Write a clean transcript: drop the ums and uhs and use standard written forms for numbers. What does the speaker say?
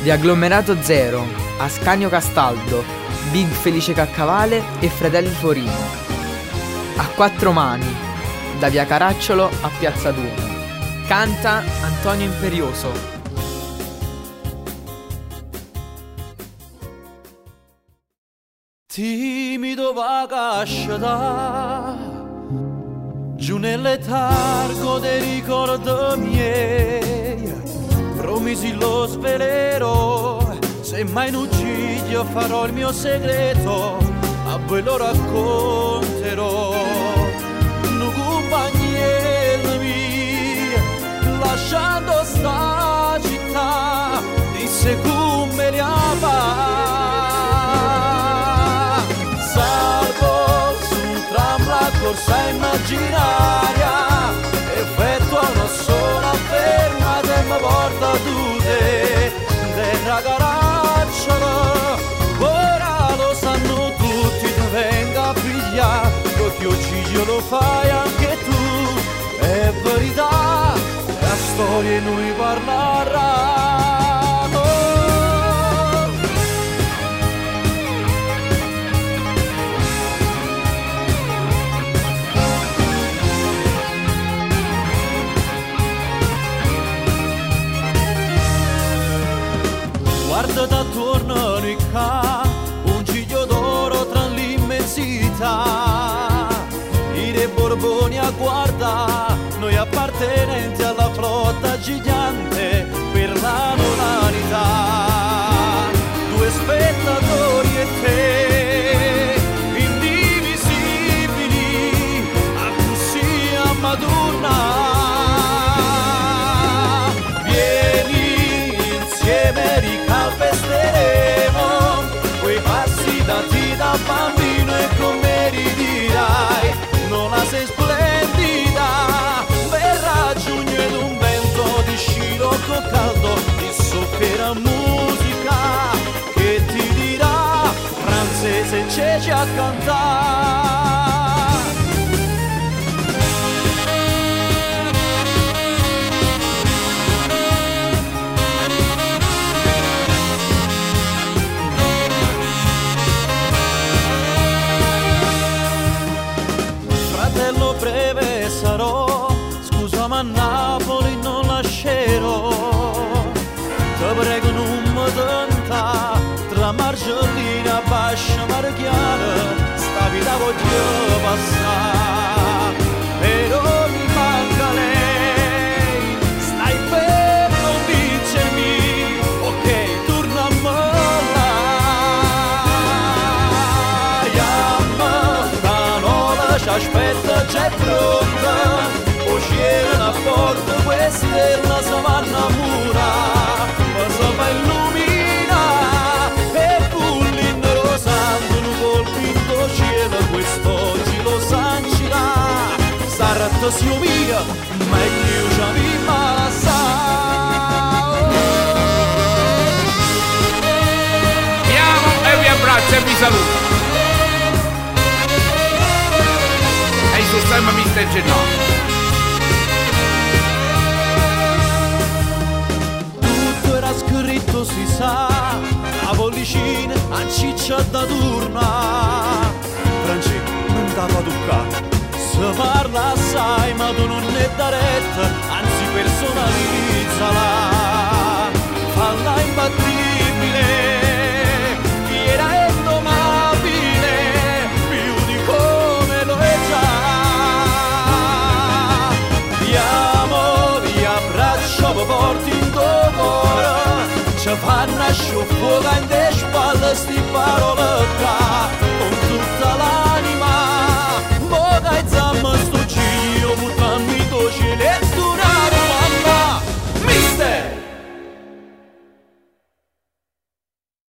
di Agglomerato Zero, Ascanio Castaldo, Big Felice Caccavale e Fratelli Forino. A quattro mani, da via Caracciolo a piazza Duomo. Canta Antonio Imperioso. Timido va casciata giù nel letargo dei ricordi miei, promisi lo svelero, se mai in uccidio farò il mio segreto, a voi lo racconterò. Nu compagnielmi, lasciando sta città, disse come li corsa immaginaria, effettua una sola fermata e mi porta tutte terra caracciolo. Ora lo sanno tutti, ti venga a pigliare, perché oggi io lo fai anche tu. È verità, la storia noi parlerà. Guarda attorno noi qua, un ciglio d'oro tra l'immensità. I re Borboni a guarda, noi appartenenti alla flotta gigante per la monanità. Due spettatori e te, indivisibili, a così a Madonna. Calpesteremo quei passi dati da bambino e come ridirai non la sei splendida. Verrà giugno ed un vento di scirocco caldo ti soffierà musica che ti dirà francese c'è a cantare. Breve sarò, scusa ma a Napoli non lascerò. Ti prego non mi tenta, tra Margellina e Bascia Marchiana, sta vita voglio passare. Però mi manca lei, stai per convincermi, ok, torna a molla. Yamma, ci aspetta, c'è pronta, o c'era una porta, questa è la savanna mura, ma si fa illumina, e pullin rosando, un colpito cielo, quest'oggi lo sancirà, sarà tua mia, ma è chiusa mi passa. Vi amo e vi abbraccio e vi saluto. Sistema Mr. Genova. Tutto era scritto si sa, la bollicina a ciccia da turna. Francesco non dava tocca, se parla assai ma tu non ne da retta, anzi personalizzala, falla imbattibile, fiera e domabile, più di come lo è già. Porti in tuo cuore, ci fanno asciuffare in te spalle sti parole qua.